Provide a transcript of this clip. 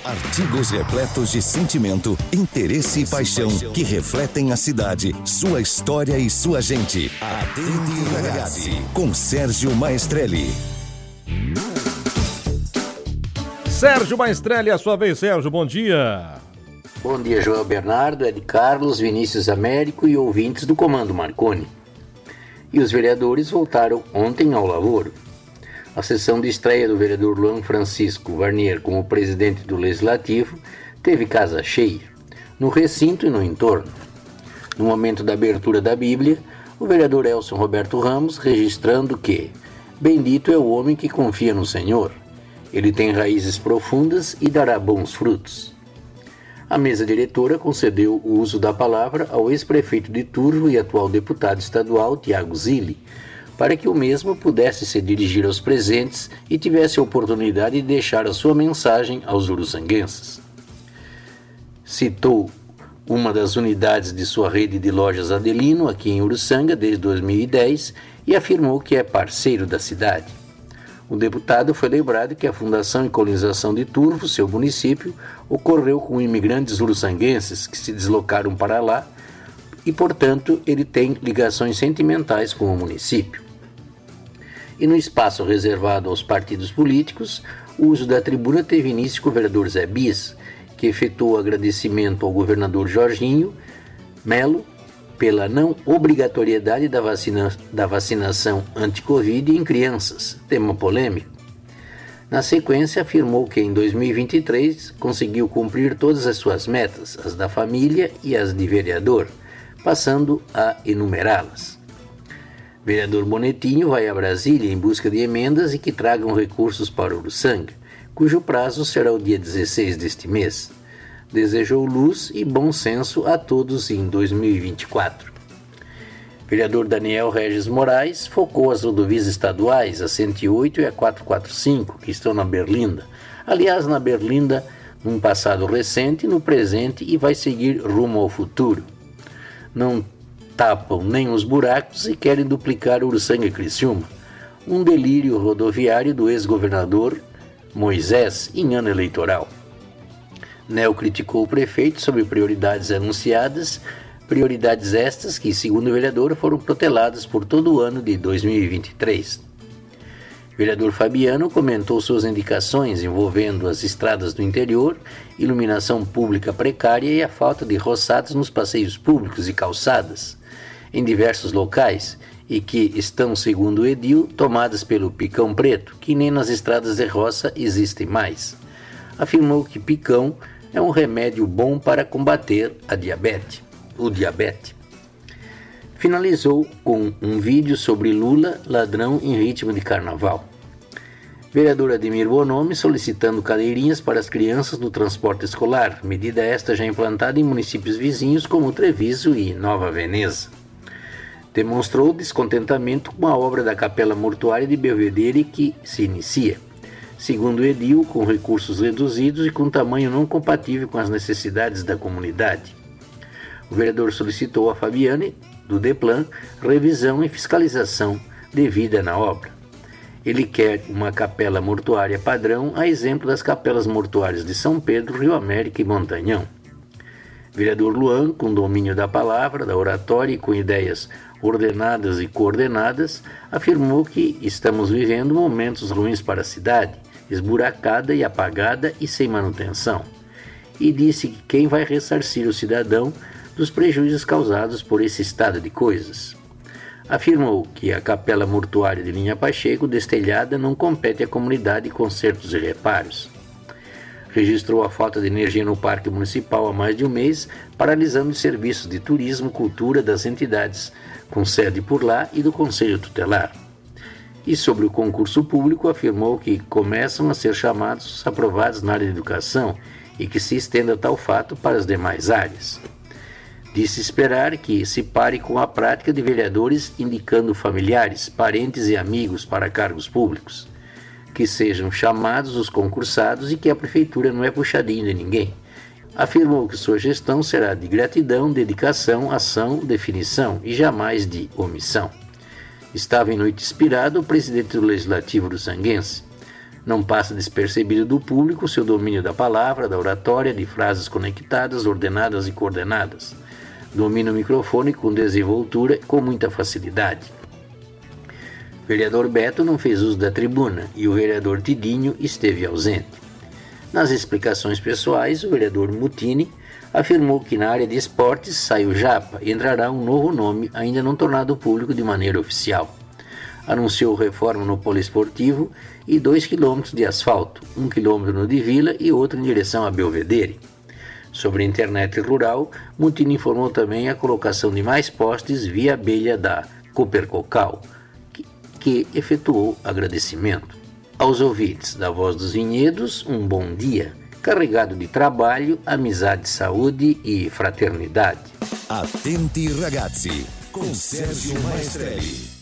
Artigos repletos de sentimento, interesse e paixão que refletem a cidade, sua história e sua gente. Attenti ragazzi, com Sérgio Maestrelli. Sérgio Maestrelli, a sua vez, Sérgio, bom dia. Bom dia, João Bernardo, Ed Carlos, Vinícius Américo e ouvintes do Comando Marconi. E os vereadores voltaram ontem ao lavoro. A sessão de estreia do vereador Luan Francisco Varnier como presidente do Legislativo teve casa cheia, no recinto e no entorno. No momento da abertura da Bíblia, o vereador Elson Roberto Ramos registrando que bendito é o homem que confia no Senhor. Ele tem raízes profundas e dará bons frutos. A mesa diretora concedeu o uso da palavra ao ex-prefeito de Turvo e atual deputado estadual Tiago Zilli, para que o mesmo pudesse se dirigir aos presentes e tivesse a oportunidade de deixar a sua mensagem aos uruçanguenses. Citou uma das unidades de sua rede de lojas Adelino, aqui em Uruçanga, desde 2010, e afirmou que é parceiro da cidade. O deputado foi lembrado que a fundação e colonização de Turvo, seu município, ocorreu com imigrantes uruçanguenses que se deslocaram para lá e, portanto, ele tem ligações sentimentais com o município. E no espaço reservado aos partidos políticos, o uso da tribuna teve início com o vereador Zé Bis, que efetuou agradecimento ao governador Jorginho Melo pela não obrigatoriedade da vacinação anti-Covid em crianças, tema polêmico. Na sequência, afirmou que em 2023 conseguiu cumprir todas as suas metas, as da família e as de vereador, passando a enumerá-las. Vereador Bonetinho vai a Brasília em busca de emendas e que tragam recursos para Uruçanga, cujo prazo será o dia 16 deste mês. Desejou luz e bom senso a todos em 2024. Vereador Daniel Regis Moraes focou as rodovias estaduais, a 108 e a 445, que estão na Berlinda. Aliás, na Berlinda, num passado recente, no presente e vai seguir rumo ao futuro. Não tapam nem os buracos e querem duplicar Uruçanga e Criciúma. Um delírio rodoviário do ex-governador Moisés em ano eleitoral. Nel criticou o prefeito sobre prioridades anunciadas, prioridades estas que, segundo o vereador, foram proteladas por todo o ano de 2023. O vereador Fabiano comentou suas indicações envolvendo as estradas do interior, iluminação pública precária e a falta de roçados nos passeios públicos e calçadas em diversos locais e que estão, segundo o edil, tomadas pelo picão preto, que nem nas estradas de roça existem mais. Afirmou que picão é um remédio bom para combater o diabetes. Finalizou com um vídeo sobre Lula, ladrão em ritmo de carnaval. Vereador Ademir Bonomi solicitando cadeirinhas para as crianças no transporte escolar, medida esta já implantada em municípios vizinhos como Treviso e Nova Veneza. Demonstrou descontentamento com a obra da Capela Mortuária de Belvedere que se inicia, segundo o edil, com recursos reduzidos e com tamanho não compatível com as necessidades da comunidade. O vereador solicitou a Fabiane, do Deplan, revisão e fiscalização devida na obra. Ele quer uma capela mortuária padrão, a exemplo das capelas mortuárias de São Pedro, Rio América e Montanhão. Vereador Luan, com domínio da palavra, da oratória e com ideias ordenadas e coordenadas, afirmou que estamos vivendo momentos ruins para a cidade, esburacada e apagada e sem manutenção. E disse que quem vai ressarcir o cidadão dos prejuízos causados por esse estado de coisas. Afirmou que a capela mortuária de Linha Pacheco, destelhada, não compete à comunidade consertos e reparos. Registrou a falta de energia no Parque Municipal há mais de um mês, paralisando os serviços de turismo e cultura das entidades com sede por lá e do Conselho Tutelar. E sobre o concurso público, afirmou que começam a ser chamados os aprovados na área de educação e que se estenda tal fato para as demais áreas. Disse esperar que se pare com a prática de vereadores indicando familiares, parentes e amigos para cargos públicos, que sejam chamados os concursados e que a prefeitura não é puxadinho de ninguém. Afirmou que sua gestão será de gratidão, dedicação, ação, definição e jamais de omissão. Estava em noite inspirada o presidente do Legislativo uruçanguense. Não passa despercebido do público seu domínio da palavra, da oratória, de frases conectadas, ordenadas e coordenadas. Domina o microfone com desenvoltura e com muita facilidade. O vereador Beto não fez uso da tribuna e o vereador Tidinho esteve ausente. Nas explicações pessoais, o vereador Mutini afirmou que na área de esportes sai o Japa e entrará um novo nome ainda não tornado público de maneira oficial. Anunciou reforma no poliesportivo e 2 quilômetros de asfalto, 1 quilômetro no de Vila e outro em direção a Belvedere. Sobre a internet rural, Mutini informou também a colocação de mais postes via abelha da Coopercocal, que efetuou agradecimento. Aos ouvintes da Voz dos Vinhedos, um bom dia, carregado de trabalho, amizade, saúde e fraternidade. Attenti ragazzi, com Sérgio Maestrelli.